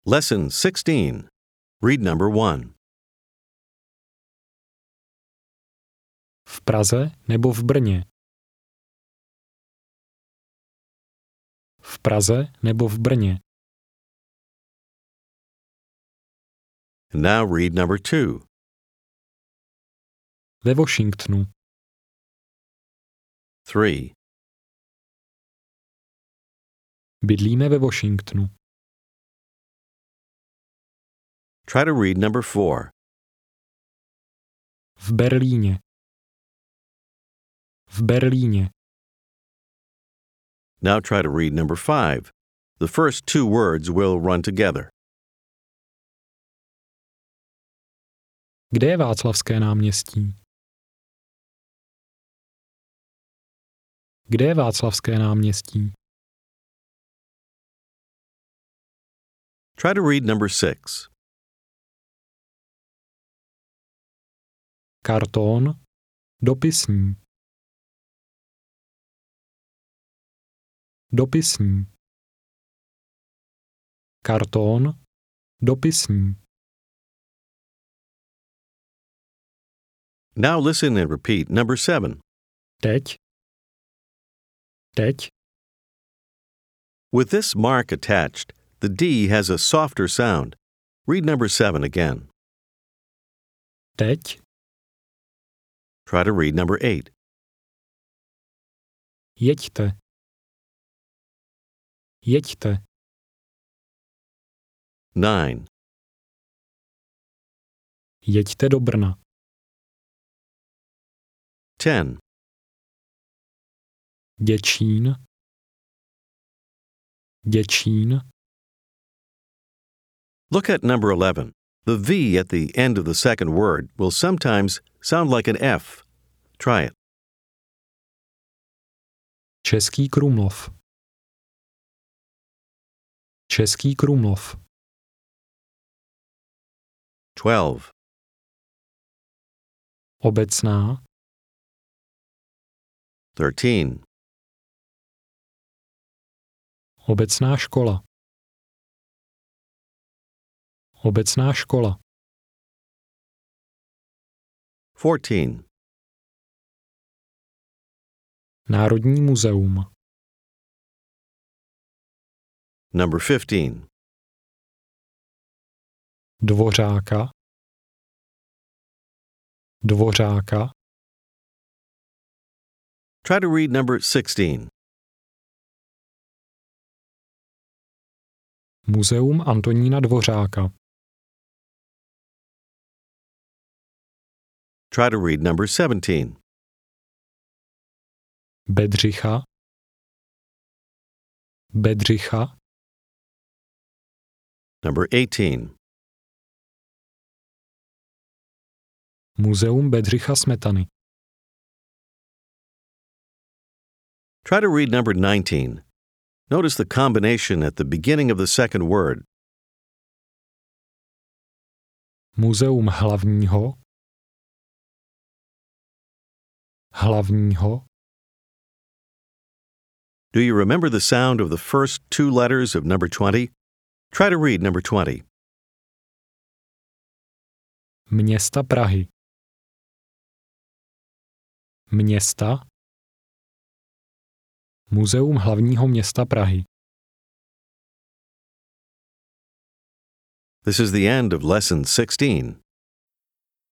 Lesson 16. Read number 1. V Praze nebo v Brně? V Praze nebo v Brně? And now read number 2. Ve Washingtonu. 3. Bydlíme ve Washingtonu. Try to read number 4. V Berlíně. V Berlíně. Now try to read number 5. The first two words will run together. Kde je Václavské náměstí? Kde je Václavské náměstí? Try to read number 6. Karton, dopisní. Dopisní. Karton, dopisní. Now listen and repeat number 7. Teď. Teď. With this mark attached, the D has a softer sound. Read number 7 again. Teď. Try to read number 8. Jeďte. Jeďte. 9. Jeďte do Brna. 10. Děčín. Děčín. Look at number 11. The V at the end of the second word will sometimes sound like an F. Try it. Český Krumlov. Český Krumlov. 12. Obecná. 13. Obecná škola. Obecná škola. 14. Národní muzeum. Number 15. Dvořáka. Dvořáka. Try to read number 16. Muzeum Antonína Dvořáka. Try to read number 17. Bedřicha. Bedřicha. Number 18. Muzeum Bedřicha Smetany. Try to read number 19. Notice the combination at the beginning of the second word. Muzeum hlavního. Hlavního. Do you remember the sound of the first two letters of number 20? Try to read number 20. Města Prahy. Města. Muzeum hlavního města Prahy. This is the end of lesson 16.